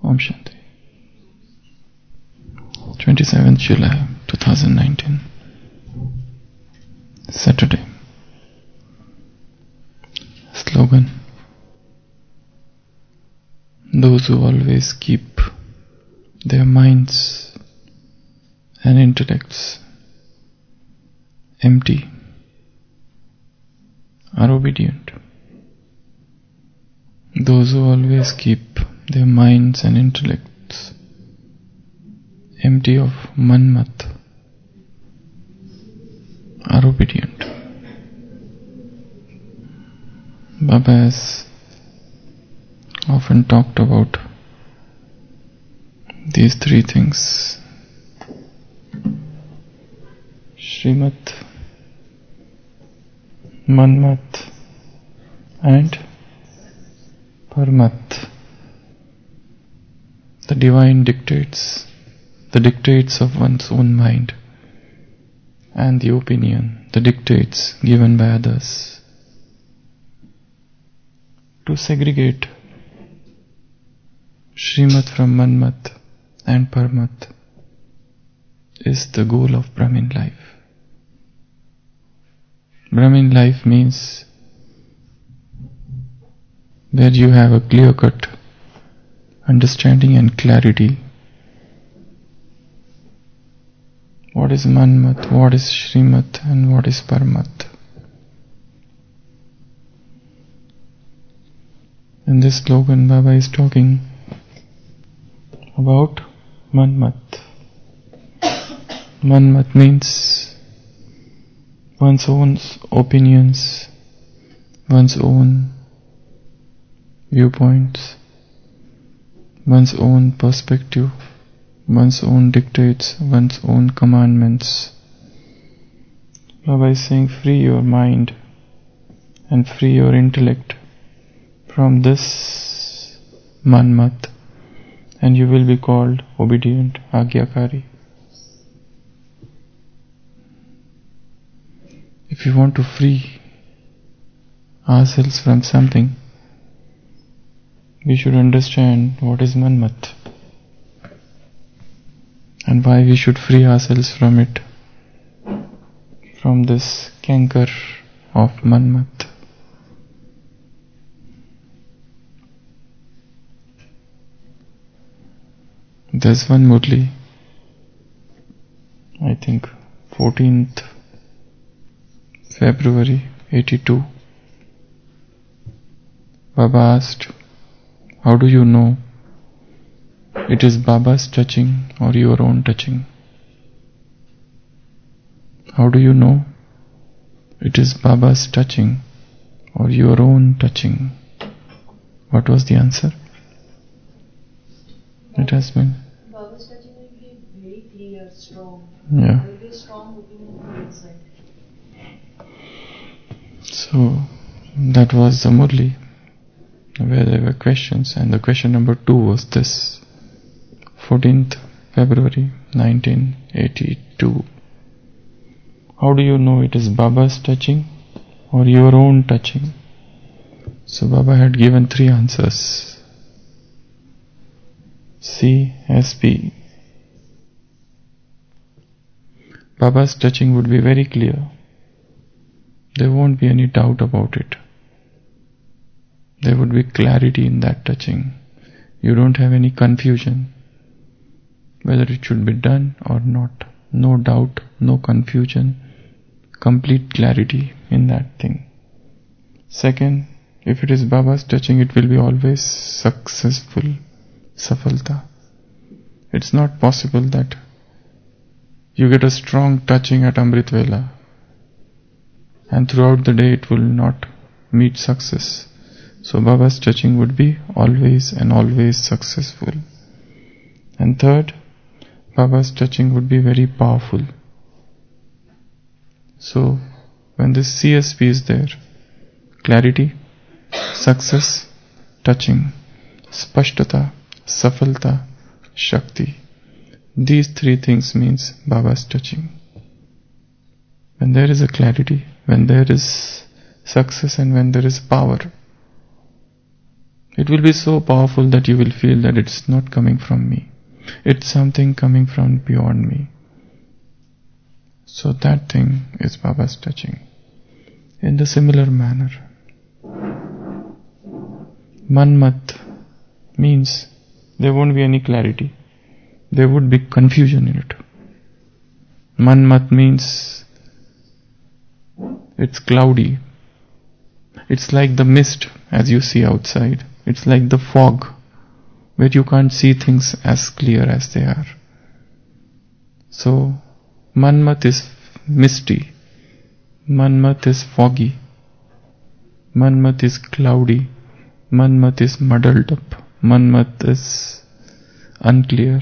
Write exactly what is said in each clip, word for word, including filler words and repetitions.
Om Shanti. twenty-seventh July twenty nineteen, Saturday. Slogan: those who always keep their minds and intellects empty are obedient. Those who always keep their minds and intellects empty of manmat are obedient. Baba has often talked about these three things: Shrimat, Manmat and Paramat. The divine dictates, the dictates of one's own mind, and the opinion, the dictates given by others. To segregate Shrimat from Manmat and Paramat is the goal of Brahmin life. Brahmin life means where you have a clear-cut understanding and clarity. What is Manmat, what is Shrimat, and what is Paramat? In this slogan, Baba is talking about Manmat. Manmat means one's own opinions, one's own viewpoints, one's own perspective, one's own dictates, one's own commandments. Baba is saying, free your mind and free your intellect from this manmat, and you will be called obedient, Agyakari. If you want to free ourselves from something, we should understand what is manmat and why we should free ourselves from it, from this cankar of manmat. There's one Murli, I think fourteenth February eighty-two. Baba asked, how do you know it is Baba's touching or your own touching? How do you know it is Baba's touching or your own touching? What was the answer? It has been Baba's touching will be very clear, strong. Yeah. There will be a strong opinion from inside. So that was the Murli, where there were questions, and the question number two was this: fourteenth February nineteen eighty-two. How do you know it is Baba's touching or your own touching? So Baba had given three answers. C S P. Baba's touching would be very clear. There won't be any doubt about it. There would be clarity in that touching. You don't have any confusion whether it should be done or not. No doubt, no confusion, complete clarity in that thing. Second, if it is Baba's touching, it will be always successful, safalta. It's not possible that you get a strong touching at Amrit Vela and throughout the day it will not meet success. So Baba's touching would be always and always successful. And third, Baba's touching would be very powerful. So when this C S P is there, clarity, success, touching, spashtata, safalta, shakti, these three things means Baba's touching. When there is a clarity, when there is success, and when there is power, It will be so powerful that you will feel that it's not coming from me. It's something coming from beyond me. So that thing is Baba's touching. In the similar manner, Manmat means there won't be any clarity. There would be confusion in it. Manmat means it's cloudy. It's like the mist as you see outside. It's like the fog where you can't see things as clear as they are. So, Manmat is misty. Manmat is foggy. Manmat is cloudy. Manmat is muddled up. Manmat is unclear.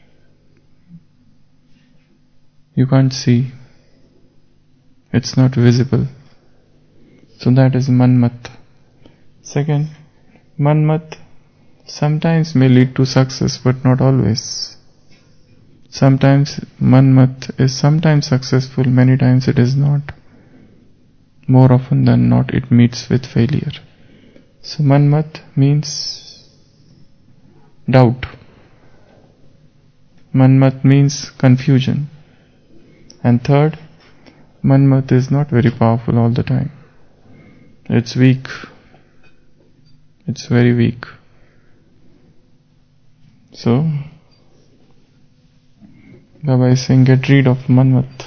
You can't see. It's not visible. So that is Manmat. Second, Manmat sometimes may lead to success, but not always. Sometimes Manmat is sometimes successful, many times it is not. More often than not, it meets with failure. So Manmat means doubt. Manmat means confusion. And third, Manmat is not very powerful all the time. It's weak. It's very weak. So, Baba is saying, get rid of Manmat.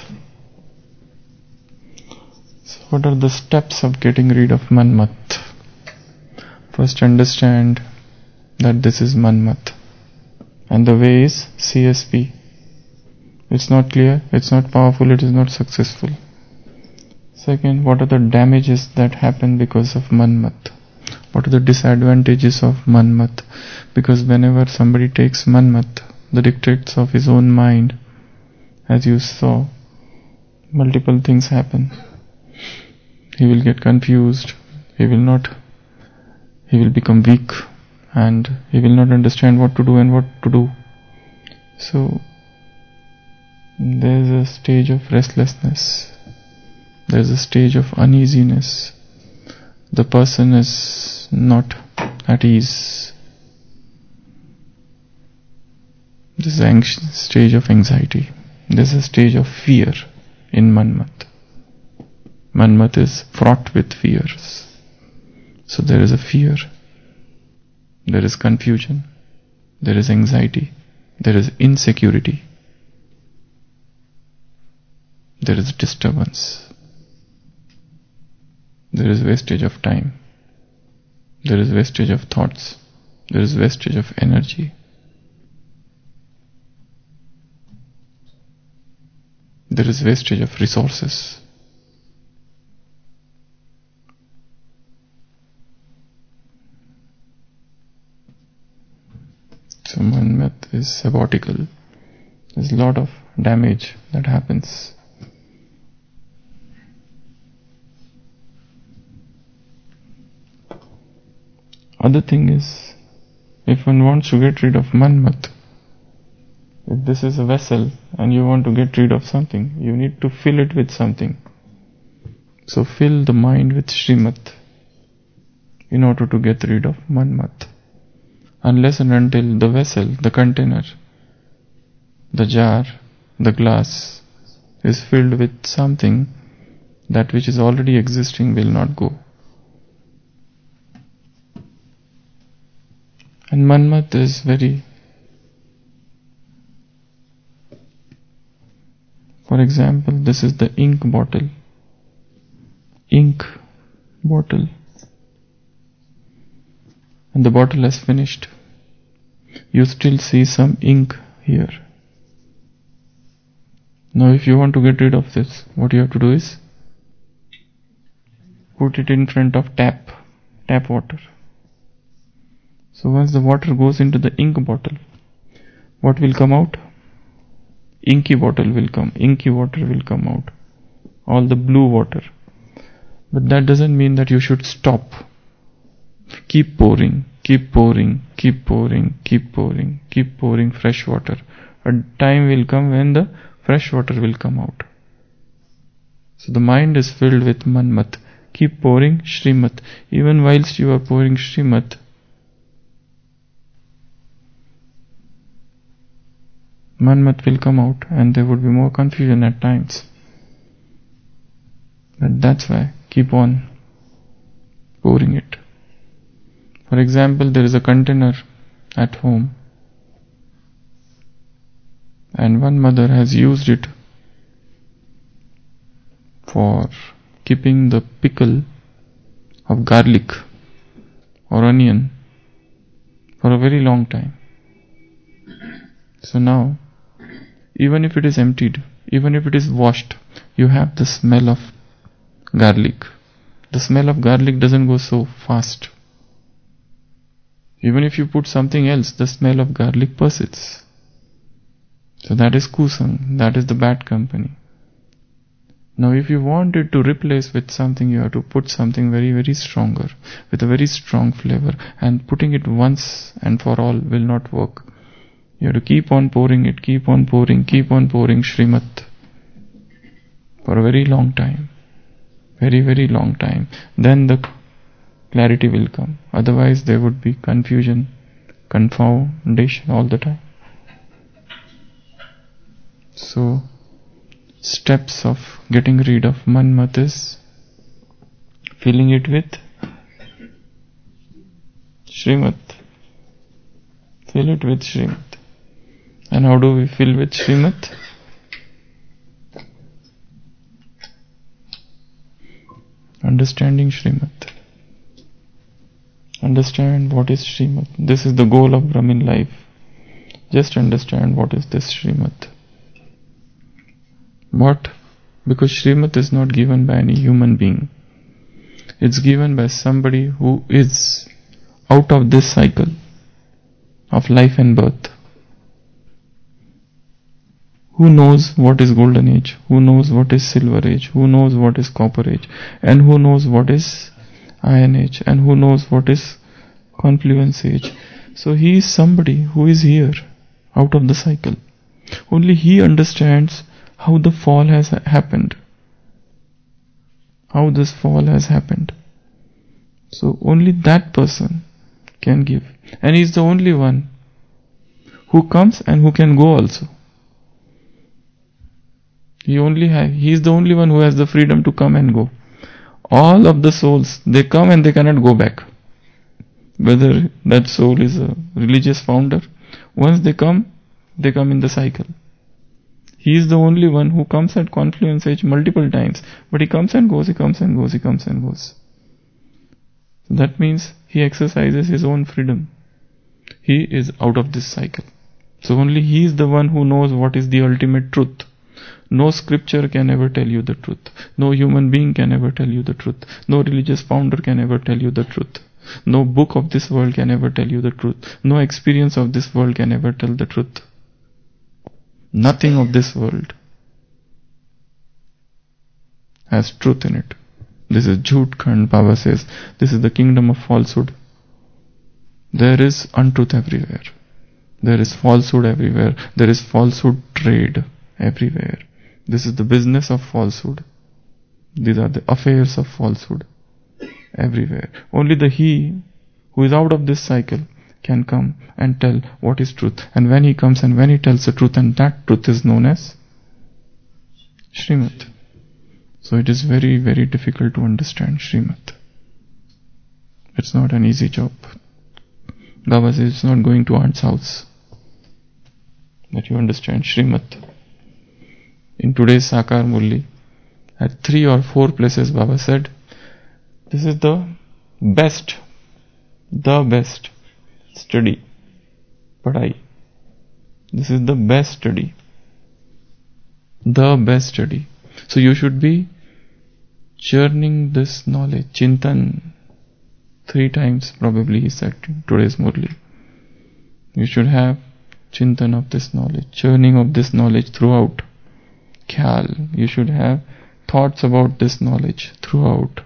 So what are the steps of getting rid of Manmat? First, understand that this is Manmat. And the way is C S P. It's not clear, it's not powerful, it is not successful. Second, what are the damages that happen because of Manmat? What are the disadvantages of Manmat? Because whenever somebody takes Manmat, the dictates of his own mind, as you saw, multiple things happen. He will get confused, he will not, he will become weak, and he will not understand what to do and what to do. So, there is a stage of restlessness. There is a stage of uneasiness. The person is not at ease. This is a stage of anxiety. This is a stage of fear in Manmat. Manmat is fraught with fears. So there is a fear. There is confusion. There is anxiety. There is insecurity. There is disturbance. There is wastage of time. There is wastage of thoughts. There is wastage of energy. There is wastage of resources. So Manmat is sabbatical. There's a lot of damage that happens. Other thing is, if one wants to get rid of Manmat, if this is a vessel and you want to get rid of something, you need to fill it with something. So fill the mind with Srimat in order to get rid of Manmat. Unless and until the vessel, the container, the jar, the glass is filled with something, that which is already existing will not go. And Manmat is very, for example, this is the ink bottle. Ink bottle. And the bottle has finished. You still see some ink here. Now if you want to get rid of this, what you have to do is put it in front of tap, tap water. So once the water goes into the ink bottle, what will come out? Inky bottle will come, inky water will come out. All the blue water. But that doesn't mean that you should stop. Keep pouring, keep pouring, keep pouring, keep pouring, keep pouring fresh water. A time will come when the fresh water will come out. So the mind is filled with Manmat. Keep pouring Srimat. Even whilst you are pouring Srimat, Manmat will come out and there would be more confusion at times. But that's why keep on pouring it. For example, there is a container at home and one mother has used it for keeping the pickle of garlic or onion for a very long time. So now, even if it is emptied, even if it is washed, you have the smell of garlic. The smell of garlic doesn't go so fast. Even if you put something else, the smell of garlic persists. So that is kusang, that is the bad company. Now if you want it to replace with something, you have to put something very very stronger, with a very strong flavor, and putting it once and for all will not work. You have to keep on pouring it, keep on pouring, keep on pouring Srimad for a very long time. Very very long time. Then the clarity will come. Otherwise there would be confusion, confoundation all the time. So, steps of getting rid of manmat is filling it with Srimad. Fill it with Srimad. And how do we fill with Srimad? Understanding Srimad. Understand what is Srimad. This is the goal of Brahmin life. Just understand what is this Srimad. What? Because Srimad is not given by any human being. It's given by somebody who is out of this cycle of life and birth. Who knows what is golden age? Who knows what is silver age? Who knows what is copper age? And who knows what is iron age? And who knows what is confluence age? So he is somebody who is here, out of the cycle. Only he understands how the fall has happened. How this fall has happened. So only that person can give. And he is the only one who comes and who can go also. He only have, he is the only one who has the freedom to come and go. All of the souls, they come and they cannot go back. Whether that soul is a religious founder, once they come, they come in the cycle. He is the only one who comes at confluence age multiple times, but he comes and goes, he comes and goes, he comes and goes. So that means he exercises his own freedom. He is out of this cycle. So only he is the one who knows what is the ultimate truth. No scripture can ever tell you the truth. No human being can ever tell you the truth. No religious founder can ever tell you the truth. No book of this world can ever tell you the truth. No experience of this world can ever tell the truth. Nothing of this world has truth in it. This is Jhoot Khand, Baba says. This is the kingdom of falsehood. There is untruth everywhere. There is falsehood everywhere. There is falsehood trade everywhere. This is the business of falsehood. These are the affairs of falsehood everywhere. Only the he who is out of this cycle can come and tell what is truth. And when he comes and when he tells the truth, and that truth is known as Srimad. So it is very, very difficult to understand Srimad. It's not an easy job. Baba says it's not going to aunt's house that you understand Srimad. In today's Sakar Murli, at three or four places Baba said, this is the best, the best study, padhai. This is the best study, the best study. So you should be churning this knowledge, chintan, three times probably he said in today's Murli. You should have chintan of this knowledge, churning of this knowledge throughout. Khyal, you should have thoughts about this knowledge throughout.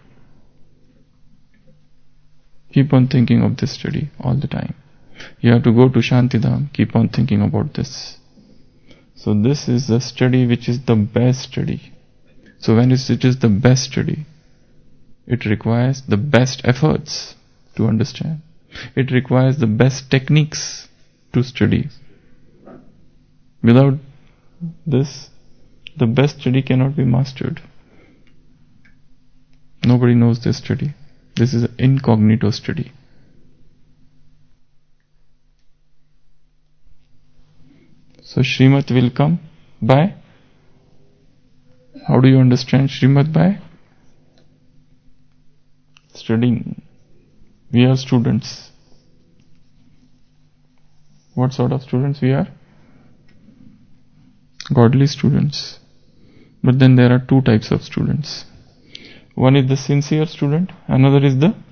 Keep on thinking of this study all the time. You have to go to Shantidham, keep on thinking about this. So this is the study which is the best study. So when it is the best study, it requires the best efforts to understand. It requires the best techniques to study. Without this, the best study cannot be mastered. Nobody knows this study. This is an incognito study. So Srimad will come by? How do you understand Srimad by? Studying. We are students. What sort of students we are? Godly students. But then there are two types of students. One is the sincere student, another is the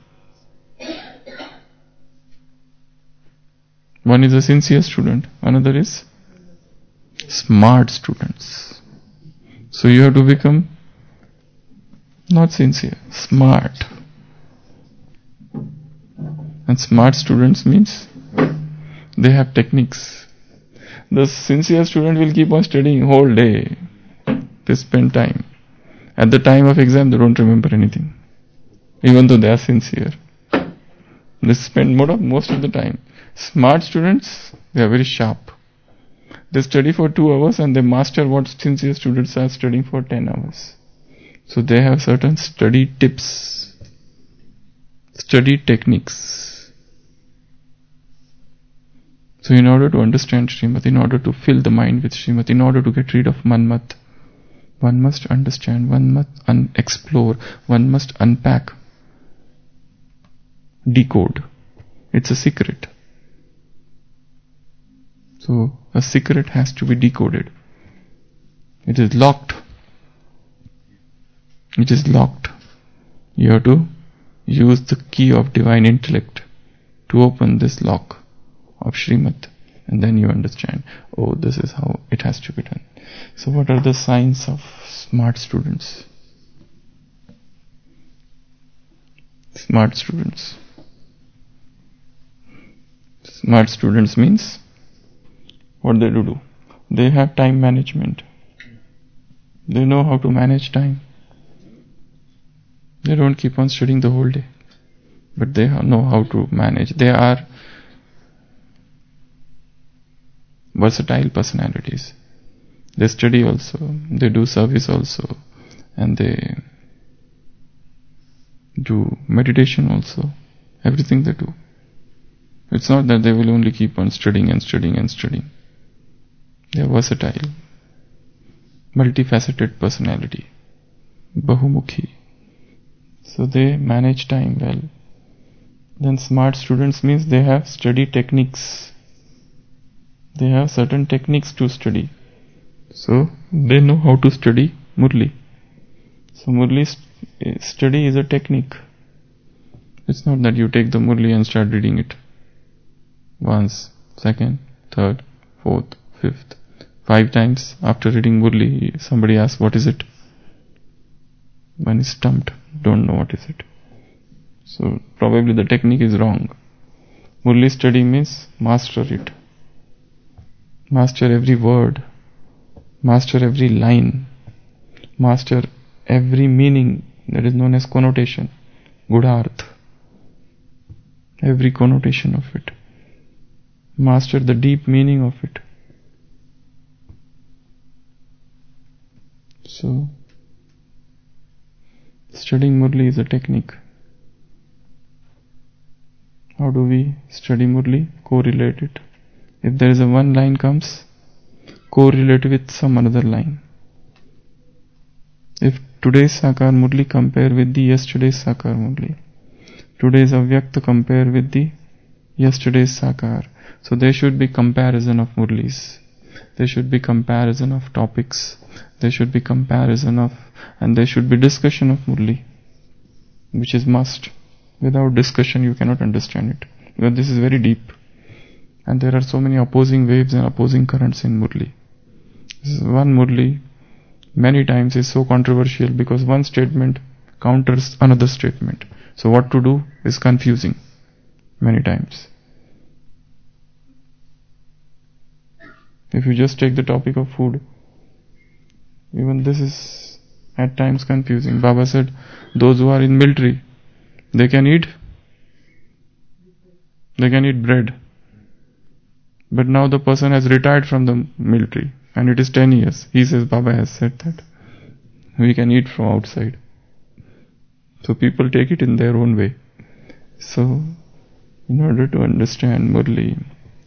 one is a sincere student, another is smart students. So you have to become not sincere, smart. And smart students means they have techniques. The sincere student will keep on studying whole day. They spend time. At the time of exam, they don't remember anything, even though they are sincere. They spend most of, most of the time. Smart students, they are very sharp. They study for two hours and they master what sincere students are studying for ten hours. So they have certain study tips, study techniques. So in order to understand Srimad, in order to fill the mind with Srimad, in order to get rid of Manmat, one must understand, one must un- explore, one must unpack, decode. It's a secret. So a secret has to be decoded. It is locked. It is locked. You have to use the key of divine intellect to open this lock of Srimad, and then you understand, oh, this is how it has to be done. So what are the signs of smart students? Smart students. Smart students means what they do do. They have time management. They know how to manage time. They don't keep on studying the whole day, but they know how to manage. They are versatile personalities. They study also, they do service also, and they do meditation also. Everything they do. It's not that they will only keep on studying and studying and studying. They are versatile, multifaceted personality, Bahumukhi. So they manage time well. Then smart students means they have study techniques. They have certain techniques to study. So they know how to study Murli. So Murli st- study is a technique. It's not that you take the Murli and start reading it once, second, third, fourth, fifth, five times. After reading Murli, somebody asks, what is it? One is stumped, don't know what is it. So probably the technique is wrong. Murli study means master it. Master every word. Master every line. Master every meaning that is known as connotation. Gudharth. Every connotation of it. Master the deep meaning of it. So, studying Murli is a technique. How do we study Murli? Correlate it. If there is a one line comes, correlate with some another line. If today's Sakar Murli compare with the yesterday's Sakar Murli, today's Avyakta compare with the yesterday's Sakar, so there should be comparison of Murlis. There should be comparison of topics. There should be comparison of, and there should be discussion of Murli, which is must. Without discussion you cannot understand it, because this is very deep. And there are so many opposing waves and opposing currents in Murli. This is one Murli many times is so controversial because one statement counters another statement. So what to do is confusing many times. If you just take the topic of food, even this is at times confusing. Baba said, those who are in military, they can eat, they can eat bread. But now the person has retired from the military and it is ten years. He says, Baba has said that we can eat from outside. So people take it in their own way. So, in order to understand Murli,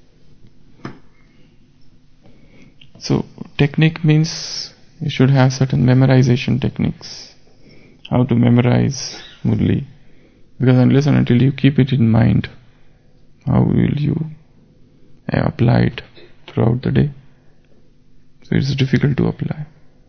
so technique means you should have certain memorization techniques. How to memorize Murli. Because unless and until you keep it in mind, how will you apply it throughout the day? So it's difficult to apply.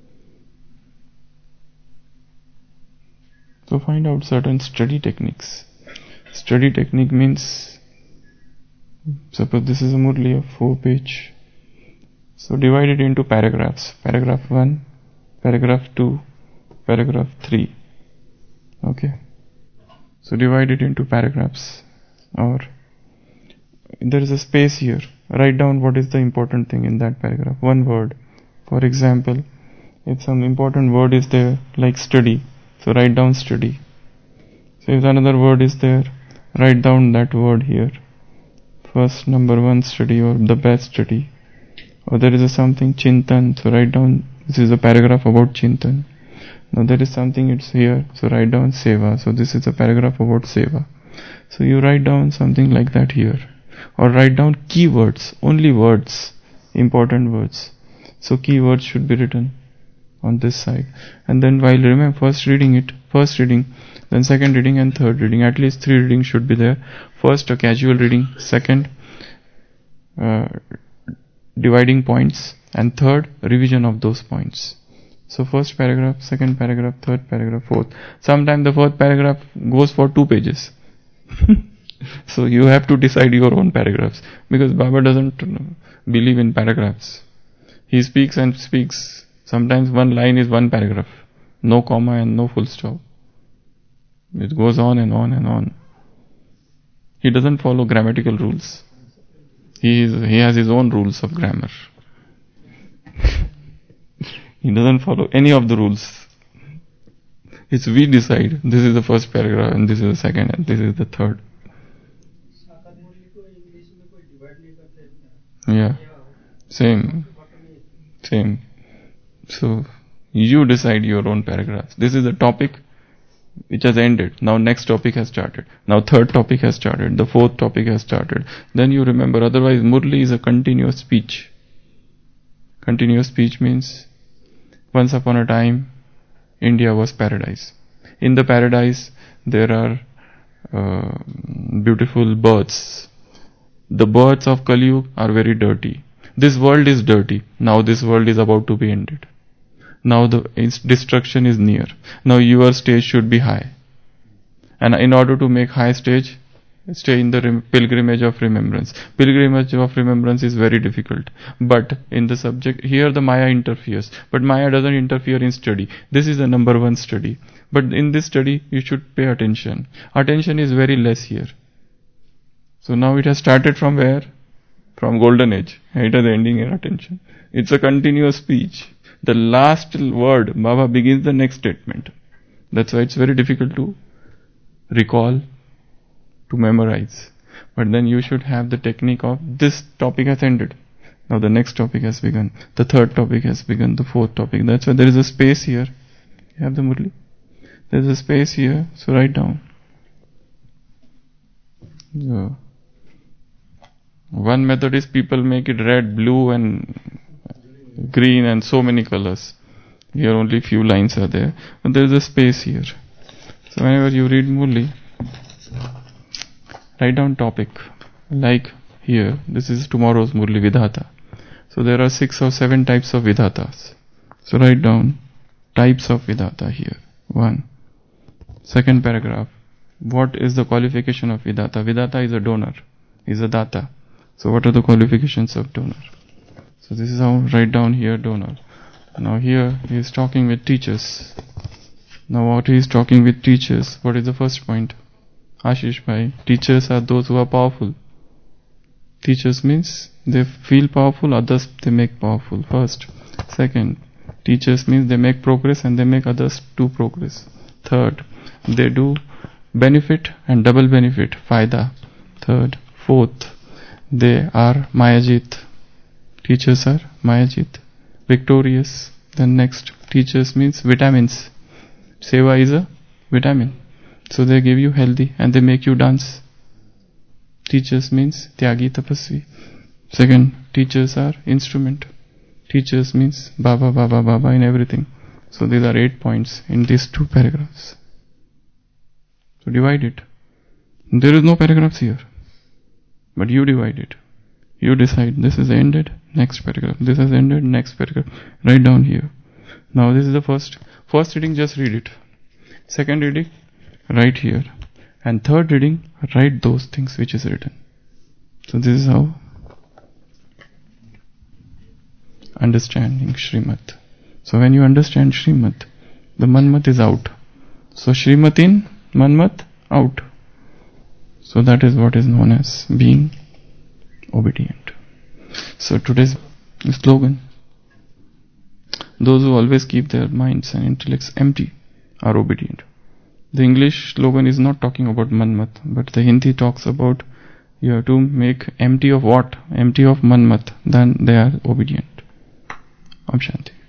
So find out certain study techniques. Study technique means, suppose this is a Murli of four page. So divide it into paragraphs. Paragraph one, paragraph two, paragraph three. Okay. So divide it into paragraphs. Or there is a space here. Write down what is the important thing in that paragraph. One word. For example, if some important word is there, like study, so write down study. So if another word is there, write down that word here. First, number one, study, or the best study. Or there is a something Chintan, so write down, this is a paragraph about Chintan. Now there is something, it's here, so write down Seva. So this is a paragraph about Seva. So you write down something like that here. Or write down keywords, only words, important words. So keywords should be written on this side. And then while remember first reading it, first reading, then second reading and third reading. At least three readings should be there. First a casual reading, second uh, dividing points, and third revision of those points. So first paragraph, second paragraph, third paragraph, fourth. Sometimes the fourth paragraph goes for two pages. So you have to decide your own paragraphs, because Baba doesn't believe in paragraphs. He speaks and speaks. Sometimes one line is one paragraph, no comma and no full stop. It goes on and on and on. He doesn't follow grammatical rules. He is, he has his own rules of grammar. He doesn't follow any of the rules. It's we decide. This is the first paragraph and this is the second and this is the third. Yeah. Same. Same. So you decide your own paragraphs. This is the topic which has ended. Now next topic has started. Now third topic has started. The fourth topic has started. Then you remember. Otherwise Murli is a continuous speech. Continuous speech means once upon a time India was paradise. In the paradise there are uh, beautiful birds. The birds of Kali Yuga are very dirty. This world is dirty. Now this world is about to be ended. Now the destruction is near. Now your stage should be high. And in order to make high stage, stay in the rem- pilgrimage of remembrance. Pilgrimage of remembrance is very difficult. But in the subject, here the Maya interferes. But Maya doesn't interfere in study. This is the number one study. But in this study, you should pay attention. Attention is very less here. So now it has started from where? From golden age. It is ending in attention. It's a continuous speech. The last word, Baba begins the next statement. That's why it's very difficult to recall, to memorize. But then you should have the technique of this topic has ended. Now the next topic has begun. The third topic has begun. The fourth topic. That's why there is a space here. You have the Murli? There is a space here. So write down. Yeah. One method is people make it red, blue and green and so many colors. Here only few lines are there. But there is a space here. So whenever you read Murli, write down topic. Like here, this is tomorrow's Murli Vidhata. So there are six or seven types of Vidhatas. So write down types of Vidhata here. One. Second paragraph. What is the qualification of Vidhata? Vidhata is a donor, is a data. So what are the qualifications of donor? So this is how write down here donor. Now here he is talking with teachers. Now what he is talking with teachers? What is the first point? Ashish bhai, teachers are those who are powerful. Teachers means they feel powerful, others they make powerful. First. Second, teachers means they make progress and they make others do progress. Third, they do benefit and double benefit, faida. Third. Fourth, they are Mayajit. Teachers are Mayajit. Victorious. Then next, teachers means vitamins. Seva is a vitamin. So they give you healthy and they make you dance. Teachers means Tyagi Tapasvi. Second, teachers are instrument. Teachers means Baba, Baba, Baba in everything. So these are eight points in these two paragraphs. So divide it. There is no paragraphs here. But you divide it. You decide this is ended, next paragraph. This is ended, next paragraph. Write down here. Now this is the first. First reading, just read it. Second reading, write here. And third reading, write those things which is written. So this is how understanding Srimad. So when you understand Srimad, the Manmat is out. So Srimad in, Manmat out. So that is what is known as being obedient. So today's slogan, those who always keep their minds and intellects empty are obedient. The English slogan is not talking about Manmat, but the Hindi talks about you have to make empty of what? Empty of Manmat, then they are obedient. Om Shanti.